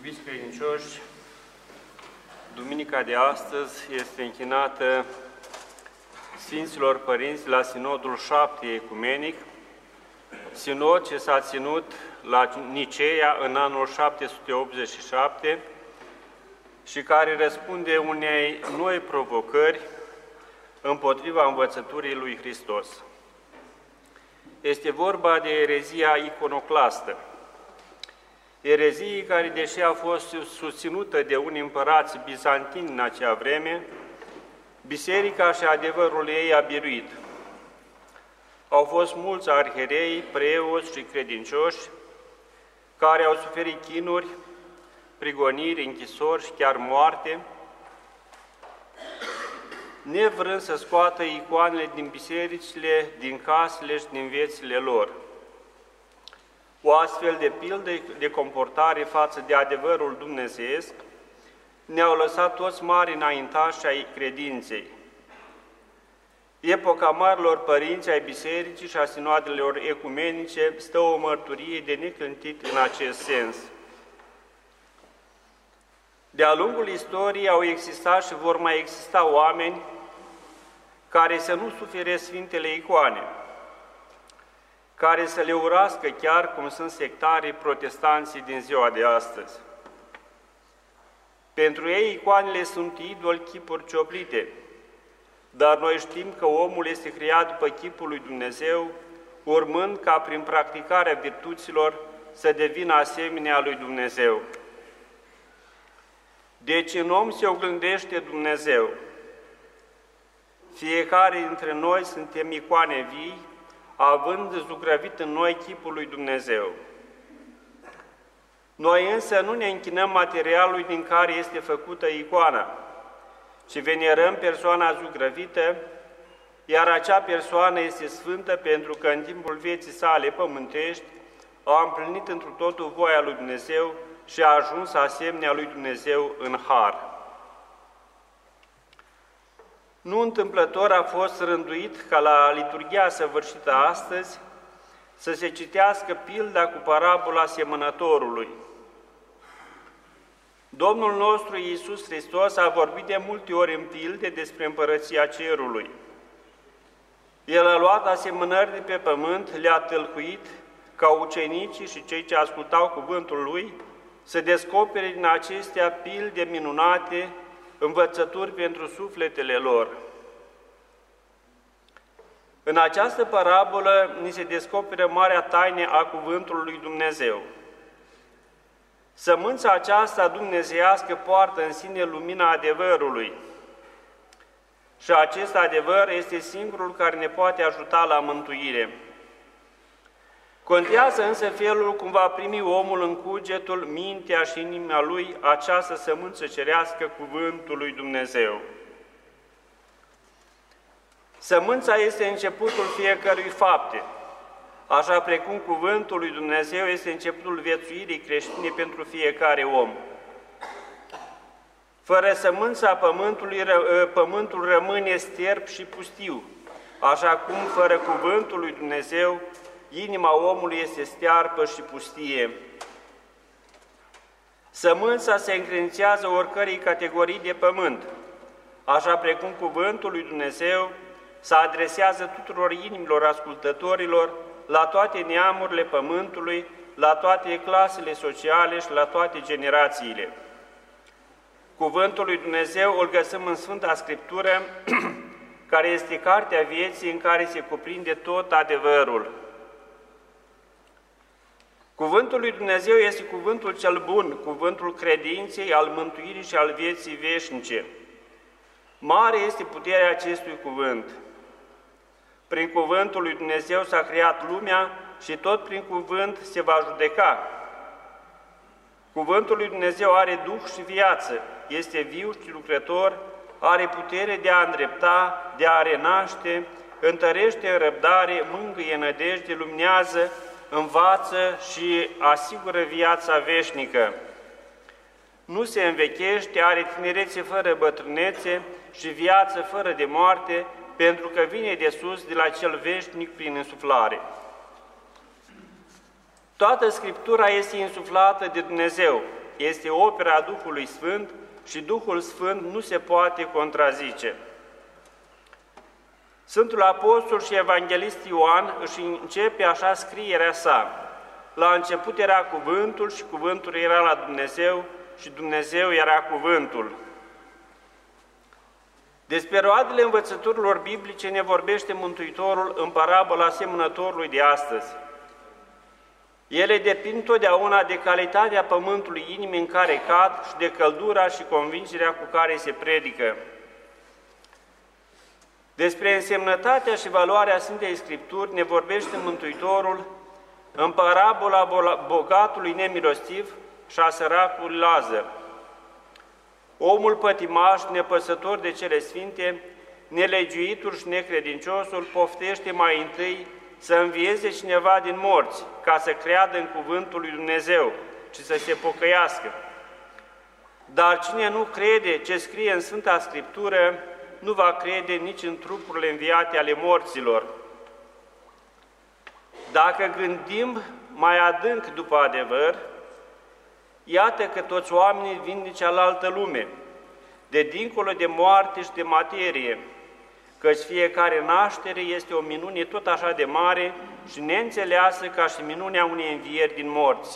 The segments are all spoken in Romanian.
Iubiți credincioși, duminica de astăzi este închinată Sfinților Părinți la Sinodul 7 Ecumenic, sinod ce s-a ținut la Niceea în anul 787 și care răspunde unei noi provocări împotriva învățăturii lui Hristos. Este vorba de erezia iconoclastă, erezie care, deși a fost susținută de unii împărați bizantini în acea vreme, biserica și adevărul ei a biruit. Au fost mulți arhierei, preoți și credincioși care au suferit chinuri, prigoniri, închisori și chiar moarte, nevrând să scoată icoanele din bisericile, din casele și din viețile lor. O astfel de pildă de comportare față de adevărul dumnezeiesc ne-au lăsat toți mari înaintași ai credinței. Epoca marilor părinți ai bisericii și a sinoadelor ecumenice stă o mărturie de neclintit în acest sens. De-a lungul istoriei au existat și vor mai exista oameni care să nu sufere sfintele icoane, care să le urască chiar cum sunt sectarii protestanții din ziua de astăzi. Pentru ei, icoanele sunt idoli, chipuri cioplite, dar noi știm că omul este creat după chipul lui Dumnezeu, urmând ca prin practicarea virtuților să devină asemenea lui Dumnezeu. Deci în om se oglindește Dumnezeu. Fiecare dintre noi suntem icoane vii, având zugrăvit în noi chipul lui Dumnezeu. Noi însă nu ne închinăm materialului din care este făcută icoana, ci venerăm persoana zugrăvită, iar acea persoană este sfântă pentru că în timpul vieții sale pământești a împlinit întru totul voia lui Dumnezeu și a ajuns asemenea lui Dumnezeu în har. Nu întâmplător a fost rânduit ca la liturghia săvârșită astăzi să se citească pilda cu parabola semănătorului. Domnul nostru Iisus Hristos a vorbit de multe ori în pilde despre împărăția cerului. El a luat asemănări de pe pământ, le-a tâlcuit ca ucenicii și cei ce ascultau cuvântul Lui să descopere din acestea pilde minunate, învățături pentru sufletele lor. În această parabolă ni se descoperă marea taină a cuvântului lui Dumnezeu. Sămânța aceasta dumnezeiască poartă în sine lumina adevărului și acest adevăr este singurul care ne poate ajuta la mântuire. Contează însă felul cum va primi omul în cugetul, mintea și inima lui această sămânță cerească cuvântul lui Dumnezeu. Sămânța este începutul fiecărui fapte, așa precum cuvântul lui Dumnezeu este începutul viețuirii creștine pentru fiecare om. Fără sămânța pământul rămâne sterp și pustiu, așa cum fără cuvântul lui Dumnezeu inima omului este stearpă și pustie. Sămânța se încredințează oricărei categorii de pământ, așa precum cuvântul lui Dumnezeu se adresează tuturor inimilor ascultătorilor, la toate neamurile pământului, la toate clasele sociale și la toate generațiile. Cuvântul lui Dumnezeu îl găsim în Sfânta Scriptură, care este cartea vieții în care se cuprinde tot adevărul. Cuvântul lui Dumnezeu este cuvântul cel bun, cuvântul credinței, al mântuirii și al vieții veșnice. Mare este puterea acestui cuvânt. Prin cuvântul lui Dumnezeu s-a creat lumea și tot prin cuvânt se va judeca. Cuvântul lui Dumnezeu are duh și viață, este viu și lucrător, are putere de a îndrepta, de a renaște, întărește în răbdare, mângâie nădejde, luminează, învață și asigură viața veșnică. Nu se învechește, are tinerețe fără bătrânețe și viață fără de moarte, pentru că vine de sus, de la cel veșnic, prin însuflare. Toată Scriptura este insuflată de Dumnezeu este opera Duhului Sfânt și Duhul Sfânt nu se poate contrazice. Sfântul Apostol și Evanghelist Ioan își începe așa scrierea sa: la început era Cuvântul și Cuvântul era la Dumnezeu și Dumnezeu era Cuvântul. Despre roadele învățăturilor biblice ne vorbește Mântuitorul în parabola semănătorului de astăzi. Ele depind totdeauna de calitatea pământului inimii în care cad și de căldura și convingerea cu care se predică. Despre însemnătatea și valoarea Sfintei Scripturi ne vorbește Mântuitorul în parabola bogatului nemilostiv și a săracului Lazar. Omul pătimaș, nepăsător de cele sfinte, nelegiuitul și necredinciosul, poftește mai întâi să învieze cineva din morți, ca să creadă în cuvântul lui Dumnezeu și să se pocăiască. Dar cine nu crede ce scrie în Sfânta Scriptură, nu va crede nici în trupurile înviate ale morților. Dacă gândim mai adânc după adevăr, iată că toți oamenii vin din cealaltă lume, de dincolo de moarte și de materie, căci fiecare naștere este o minune tot așa de mare și neînțeleasă ca și minunea unei învieri din morți.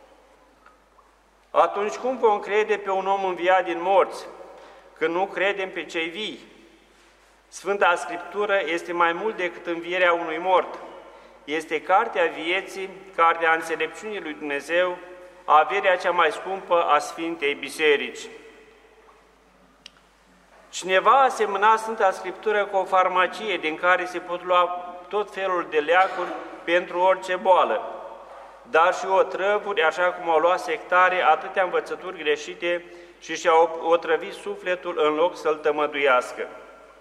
Atunci cum vom crede pe un om înviat din morți, când nu credem pe cei vii? Sfânta Scriptură este mai mult decât învierea unui mort. Este cartea vieții, cartea înțelepciunii lui Dumnezeu, averea cea mai scumpă a Sfintei Biserici. Cineva a semănat Sfânta Scriptură cu o farmacie din care se pot lua tot felul de leacuri pentru orice boală, dar și otrăvuri, așa cum au luat sectare atâtea învățături greșite și și-au otrăvit sufletul în loc să-l tămăduiască.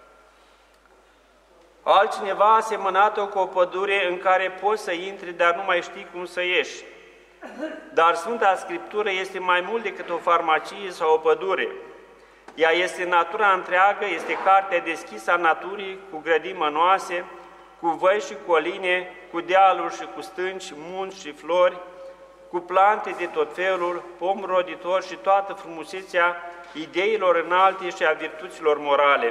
Altcineva a semănat-o cu o pădure în care poți să intri, dar nu mai știi cum să ieși. Dar Sfânta Scriptură este mai mult decât o farmacie sau o pădure. Ea este natura întreagă, este cartea deschisă a naturii, cu grădini mănoase, cu văi și coline, cu dealuri și cu stânci, munți și flori, cu plante de tot felul, pom roditor și toată frumusețea ideilor înalte și a virtuților morale.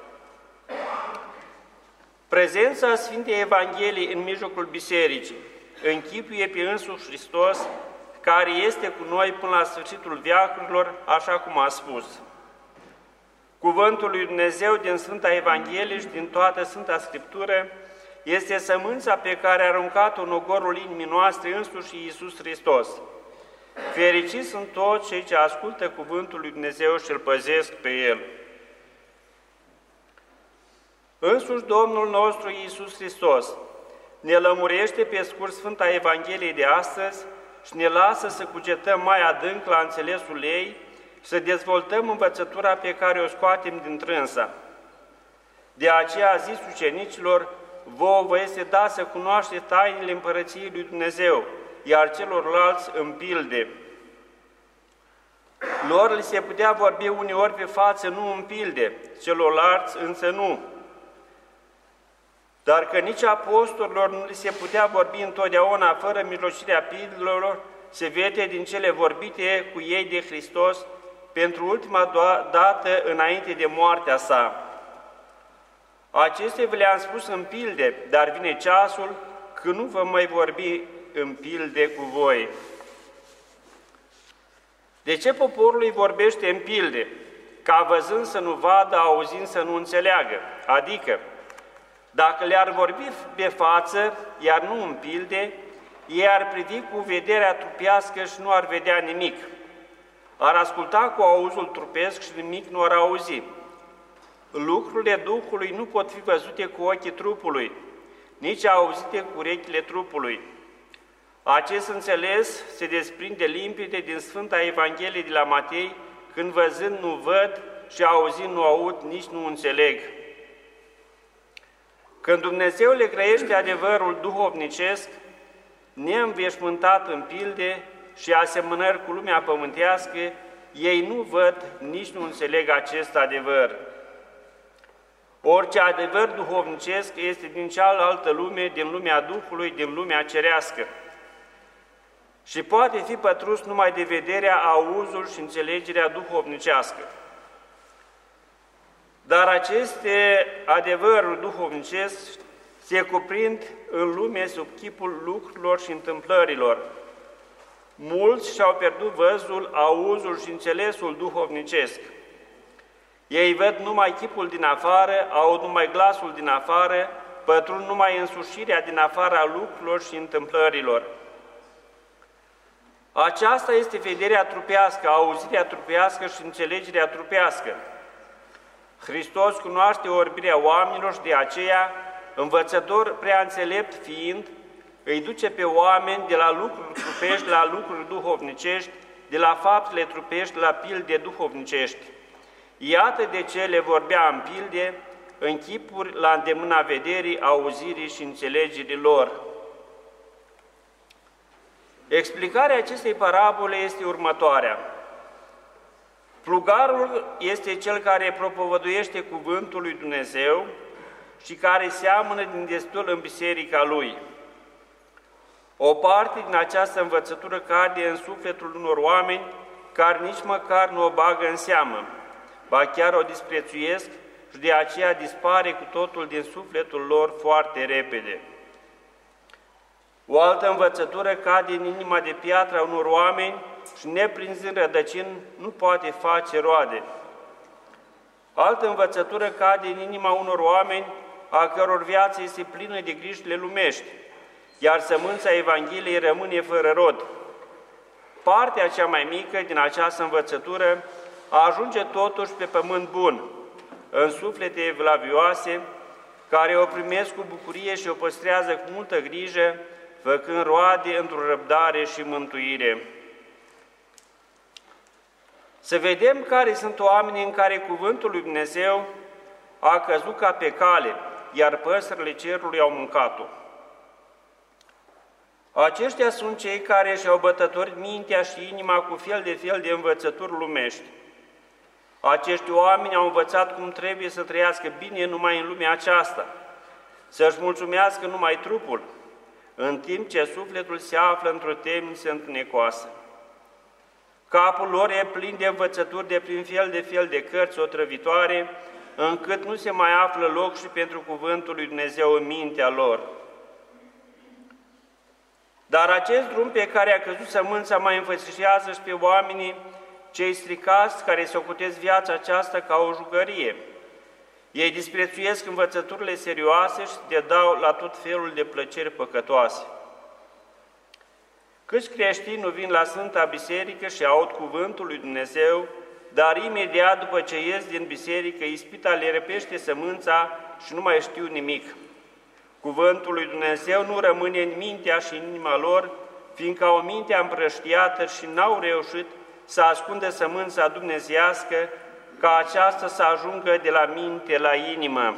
Prezența Sfintei Evangheliei în mijlocul bisericii închipuie pe însuși Hristos, care este cu noi până la sfârșitul veacurilor, așa cum a spus. Cuvântul lui Dumnezeu din Sfânta Evanghelie și din toată Sfânta Scriptură este sămânța pe care a aruncat-o în ogorul inimii noastre însuși Iisus Hristos. Fericiți sunt toți cei ce ascultă cuvântul lui Dumnezeu și îl păzesc pe el. Însuși Domnul nostru Iisus Hristos ne lămurește pe scurt Sfânta Evanghelie de astăzi și ne lasă să cugetăm mai adânc la înțelesul ei, să dezvoltăm învățătura pe care o scoatem din trânsa. De aceea a zis ucenicilor: vouă vă este dat să cunoașteți tainele Împărăției lui Dumnezeu, iar celorlalți în pilde. Lor li se putea vorbi uneori pe față, nu în pilde, celorlalți însă nu. Dar că nici apostolilor nu li se putea vorbi întotdeauna fără mijlocirea pildelor, se vede din cele vorbite cu ei de Hristos pentru ultima dată înainte de moartea sa. Acestea vi le-am spus în pilde, dar vine ceasul când nu vă mai vorbi în pilde cu voi. De ce poporul îi vorbește în pilde? Ca văzând să nu vadă, auzind să nu înțeleagă. Adică, dacă le-ar vorbi pe față, iar nu în pilde, ei ar privi cu vederea trupească și nu ar vedea nimic. Ar asculta cu auzul trupesc și nimic nu ar auzi. Lucrurile Duhului nu pot fi văzute cu ochii trupului, nici auzite cu urechile trupului. Acest înțeles se desprinde limpede din Sfânta Evanghelie de la Matei, când văzând nu văd și auzind nu aud, nici nu înțeleg. Când Dumnezeu le grăiește adevărul duhovnicesc, neînveșmântat în pilde și asemănări cu lumea pământească, ei nu văd, nici nu înțeleg acest adevăr. Orice adevăr duhovnicesc este din cealaltă lume, din lumea Duhului, din lumea cerească. și poate fi pătrus numai de vederea, auzul și înțelegerea duhovnicească. Dar aceste adevăruri duhovnicești se cuprind în lume sub chipul lucrurilor și întâmplărilor. Mulți și-au pierdut văzul, auzul și înțelesul duhovnicesc. Ei văd numai chipul din afară, aud numai glasul din afară, pătrund numai însușirea din afara lucrurilor și întâmplărilor. Aceasta este vederea trupească, auzirea trupească și înțelegerea trupească. Hristos cunoaște orbirea oamenilor și de aceea, învățător prea înțelept fiind, îi duce pe oameni de la lucruri trupești la lucruri duhovnicești, de la faptele trupești la pilde duhovnicești. Iată de ce le vorbea în pilde, în chipuri la îndemâna vederii, auzirii și înțelegerii lor. Explicarea acestei parabole este următoarea. Plugarul este cel care propovăduiește cuvântul lui Dumnezeu și care seamănă din destul în biserica lui. O parte din această învățătură cade în sufletul unor oameni care nici măcar nu o bagă în seamă, ba chiar o disprețuiesc și de aceea dispare cu totul din sufletul lor foarte repede. O altă învățătură cade în inima de piatră a unor oameni și, neprinzând rădăcini, nu poate face roade. Altă învățătură cade în inima unor oameni a căror viață este plină de grijile lumești, iar sămânța Evangheliei rămâne fără rod. Partea cea mai mică din această învățătură ajunge totuși pe pământ bun, în suflete evlavioase, care o primesc cu bucurie și o păstrează cu multă grijă, făcând roade într-o răbdare și mântuire. Să vedem care sunt oamenii în care cuvântul lui Dumnezeu a căzut ca pe cale, iar păsările cerului au mâncat-o. Aceștia sunt cei care și-au bătătorit mintea și inima cu fel de învățături lumești. Acești oameni au învățat cum trebuie să trăiască bine numai în lumea aceasta, să-și mulțumească numai trupul, în timp ce sufletul se află într-o temniță întunecoasă. Capul lor e plin de învățături de prin fel de cărți otrăvitoare, încât nu se mai află loc și pentru cuvântul lui Dumnezeu în mintea lor. Dar acest drum pe care a căzut sămânța mai înfățișează și pe oamenii cei stricați care socotesc viața aceasta ca o jucărie. Ei disprețuiesc învățăturile serioase și se dau la tot felul de plăceri păcătoase. Câți creștini nu vin la Sfânta Biserică și aud cuvântul lui Dumnezeu, dar imediat după ce ies din biserică, ispita le răpește sămânța și nu mai știu nimic. Cuvântul lui Dumnezeu nu rămâne în mintea și în inima lor, fiindcă au mintea împrăștiată și n-au reușit să ascundă sămânța dumnezeiască, ca aceasta să ajungă de la minte la inimă.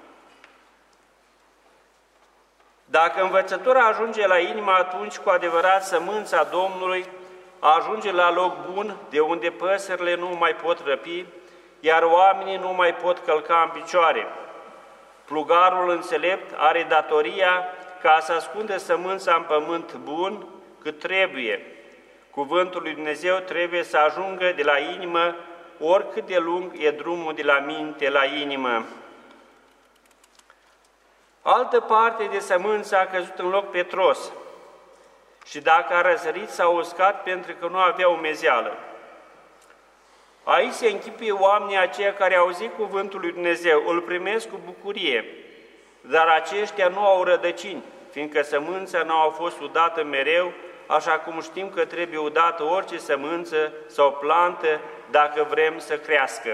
Dacă învățătura ajunge la inimă, atunci cu adevărat sămânța Domnului ajunge la loc bun, de unde păsările nu mai pot răpi, iar oamenii nu mai pot călca în picioare. Plugarul înțelept are datoria ca să ascundă sămânța în pământ bun cât trebuie. Cuvântul lui Dumnezeu trebuie să ajungă de la inimă, oricât de lung e drumul de la minte la inimă. Altă parte de sămânță a căzut în loc petros și dacă a răsărit s-a uscat pentru că nu avea umezeală. Aici se închipuie oamenii aceia care au auzit cuvântul lui Dumnezeu, îl primesc cu bucurie, dar aceștia nu au rădăcini, fiindcă sămânța nu a fost udată mereu, așa cum știm că trebuie udată orice sămânță sau plantă dacă vrem să crească.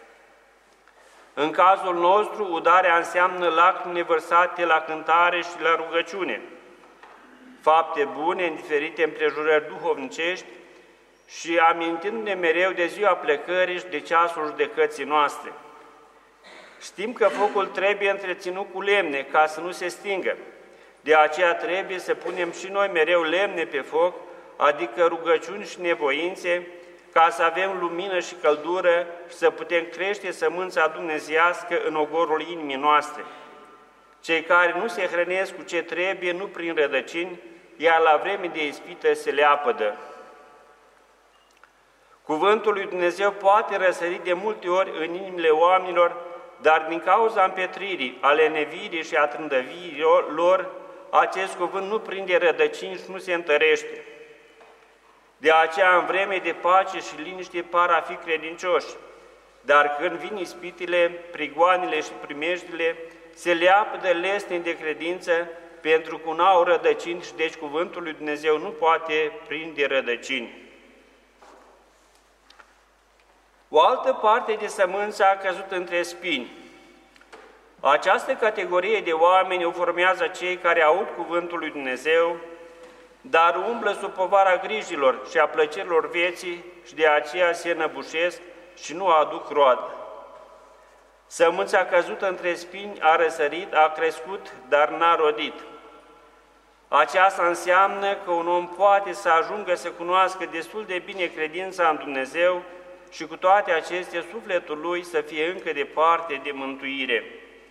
În cazul nostru, udarea înseamnă lacrimi nevărsate la cântare și la rugăciune, fapte bune în diferite împrejurări duhovnicești și amintindu-ne mereu de ziua plecării și de ceasul judecății noastre. Știm că focul trebuie întreținut cu lemne ca să nu se stingă. De aceea trebuie să punem și noi mereu lemne pe foc, adică rugăciuni și nevoințe, ca să avem lumină și căldură și să putem crește sămânța dumnezeiască în ogorul inimii noastre. Cei care nu se hrănesc cu ce trebuie, nu prin rădăcini, iar la vreme de ispită se leapădă. Cuvântul lui Dumnezeu poate răsări de multe ori în inimile oamenilor, dar din cauza împetririi, a lenevirii și a trândăvirii lor, acest cuvânt nu prinde rădăcini și nu se întărește. De aceea, în vreme de pace și liniște, par a fi credincioși, dar când vin ispitile, prigoanele și primejdile, se leapădă lesne de credință, pentru că nu au rădăcini și deci cuvântul lui Dumnezeu nu poate prinde rădăcini. O altă parte de sămânță a căzut între spini. Această categorie de oameni o formează cei care aud cuvântul lui Dumnezeu, dar umblă sub povara grijilor și a plăcerilor vieții și de aceea se înăbușesc și nu aduc roadă. Sămânța căzută între spini a răsărit, a crescut, dar n-a rodit. Aceasta înseamnă că un om poate să ajungă să cunoască destul de bine credința în Dumnezeu și cu toate acestea sufletul lui să fie încă departe de mântuire.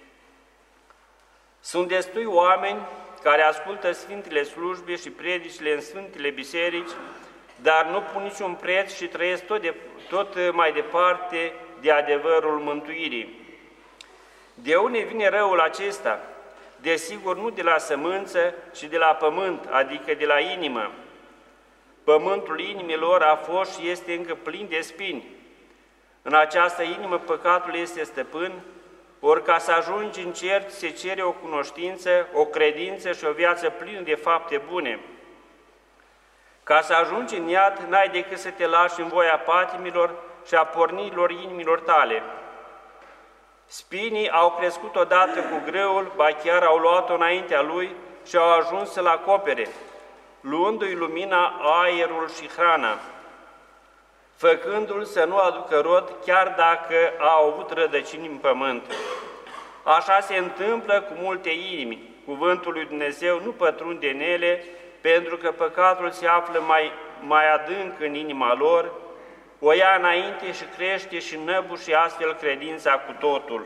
Sunt destui oameni care ascultă Sfintele slujbe și predicile în Sfintele biserici, dar nu pun niciun preț și trăiesc tot mai departe de adevărul mântuirii. De unde vine răul acesta? Desigur, nu de la sămânță, ci de la pământ, adică de la inimă. Pământul inimilor a fost și este încă plin de spini. În această inimă păcatul este stăpân, ori ca să ajungi în cer se cere o cunoștință, o credință și o viață plină de fapte bune. Ca să ajungi în iad, n-ai decât să te lași în voia patimilor și a pornirilor inimilor tale. Spinii au crescut odată cu grâul, ba chiar au luat-o înaintea lui și au ajuns să-l acopere, luându-i lumina, aerul și hrana, făcându-l să nu aducă rod, chiar dacă a avut rădăcini în pământ. Așa se întâmplă cu multe inimi. Cuvântul lui Dumnezeu nu pătrunde în ele, pentru că păcatul se află mai adânc în inima lor, o ia înainte și crește și năbușe astfel credința cu totul.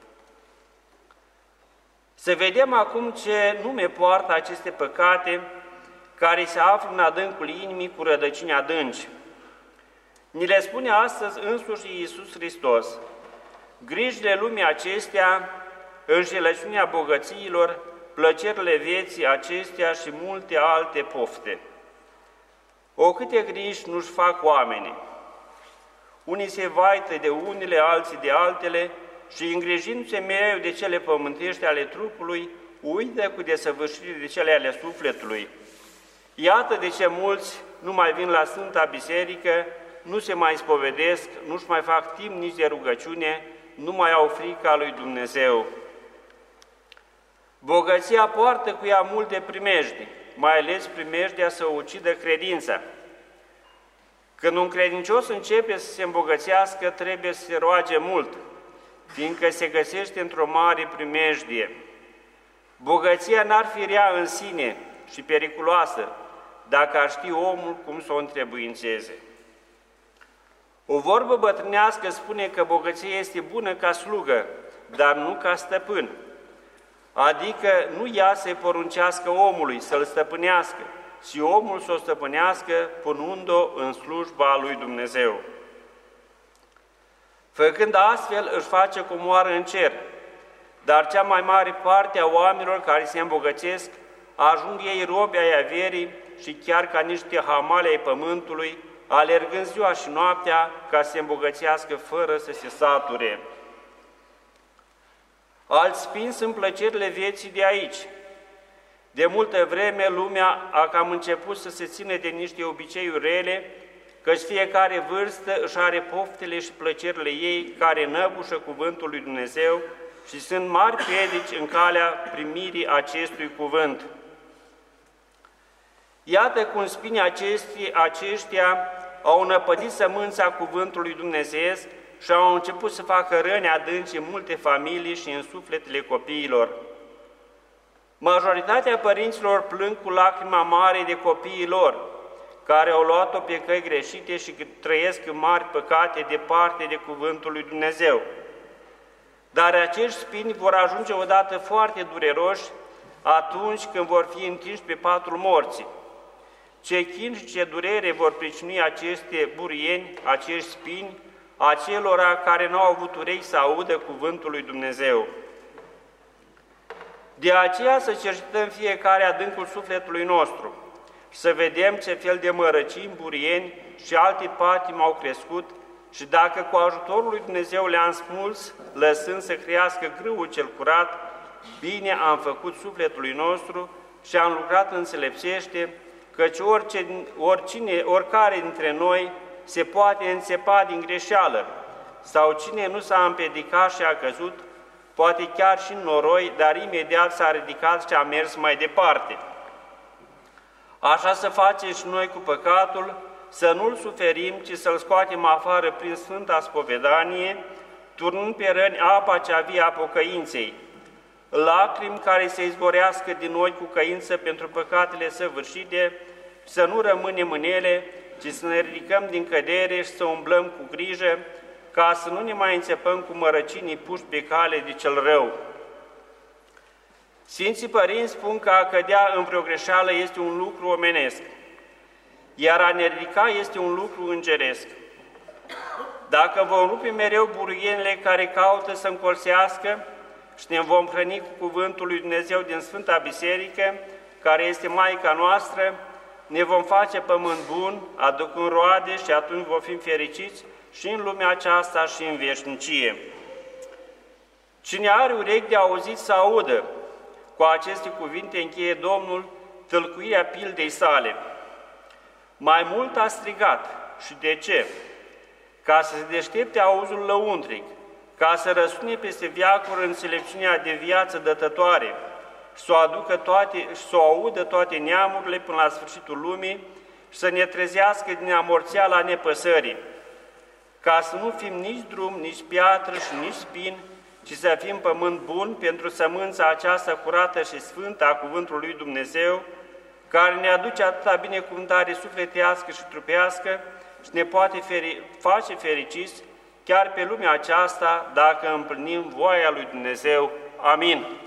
Să vedem acum ce nume poartă aceste păcate care se află în adâncul inimii cu rădăcini adânci. Ni le spune astăzi însuși Iisus Hristos: grijile lumii acestea, înșelăciunea bogățiilor, plăcerile vieții acestea și multe alte pofte. O câte griji nu-și fac oamenii. Unii se vaită de unele, alții de altele și, îngrijindu-se mereu de cele pământești ale trupului, uită cu desăvârșire de cele ale sufletului. Iată de ce mulți nu mai vin la Sfânta Biserică, nu se mai spovedesc, nu-și mai fac timp nici de rugăciune, nu mai au frica lui Dumnezeu. Bogăția poartă cu ea multe primejdi, mai ales primejdea să ucidă credința. Când un credincios începe să se îmbogățească, trebuie să se roage mult, fiindcă se găsește într-o mare primejdie. Bogăția n-ar fi rea în sine și periculoasă, dacă ar ști omul cum să o întrebuințeze. O vorbă bătrânească spune că bogăția este bună ca slugă, dar nu ca stăpân, adică nu ea să-i poruncească omului să-l stăpânească, și omul să o stăpânească punând-o în slujba lui Dumnezeu. Făcând astfel, își face comoară în cer, dar cea mai mare parte a oamenilor care se îmbogățesc ajung ei robi ai averii și chiar ca niște hamale ai pământului, alergând ziua și noaptea ca să se îmbogățească fără să se sature. Alți spini sunt plăcerile vieții de aici. De multă vreme lumea a cam început să se țină de niște obiceiuri rele, căci fiecare vârstă își are poftele și plăcerile ei care năbușă cuvântul lui Dumnezeu și sunt mari piedici în calea primirii acestui cuvânt. Iată cum spinii aceștia au năpădit sămânța cuvântului dumnezeiesc și au început să facă răni adânci în multe familii și în sufletele copiilor. Majoritatea părinților plâng cu lacrima mare de copiii lor, care au luat-o pe căi greșite și trăiesc în mari păcate departe de cuvântul lui Dumnezeu. Dar acești spini vor ajunge odată foarte dureroși, atunci când vor fi întinși pe patul morții. Ce chin și ce durere vor pricinui aceste burieni, acești spini, acelora care n-au avut urechi să audă cuvântul lui Dumnezeu. De aceea să cercetăm fiecare adâncul sufletului nostru, să vedem ce fel de mărăcini, burieni și alte patimi au crescut și dacă cu ajutorul lui Dumnezeu le-am smuls, lăsând să crească grâul cel curat, bine am făcut sufletului nostru și am lucrat înțelepțește, căci oricare dintre noi se poate înțepa din greșeală, sau cine nu s-a împiedicat și a căzut, poate chiar și în noroi, dar imediat s-a ridicat și a mers mai departe. Așa să facem și noi cu păcatul, să nu-l suferim, ci să-l scoatem afară prin Sfânta Spovedanie, turnând pe răni apa cea vie a pocăinței, lacrimi care se izvorească din noi cu căință pentru păcatele săvârșite, să nu rămânem în ele, ci să ne ridicăm din cădere și să umblăm cu grijă, ca să nu ne mai înțepăm cu mărăcinii puși pe cale de cel rău. Sfinții Părinți spun că a cădea în vreo greșeală este un lucru omenesc, iar a ne ridica este un lucru îngeresc. Dacă vom rupe mereu buruienile care caută să încolțească și ne vom hrăni cu cuvântul lui Dumnezeu din Sfânta Biserică, care este Maica noastră, ne vom face pământ bun, aducând roade și atunci vom fi fericiți și în lumea aceasta și în veșnicie. Cine are urechi de auzit să audă, cu aceste cuvinte încheie Domnul tâlcuirea pildei sale. Mai mult a strigat. Și de ce? Ca să se deștepte auzul lăuntric, ca să răsune peste veacuri înțelepciunea de viață dătătoare și să o audă toate neamurile până la sfârșitul lumii și să ne trezească din amorțeala nepăsării, ca să nu fim nici drum, nici piatră și nici spin, ci să fim pământ bun pentru sămânța aceasta curată și sfântă a cuvântului lui Dumnezeu, care ne aduce atâta binecuvântare sufletească și trupească și ne poate face fericiți chiar pe lumea aceasta dacă împlinim voia lui Dumnezeu. Amin.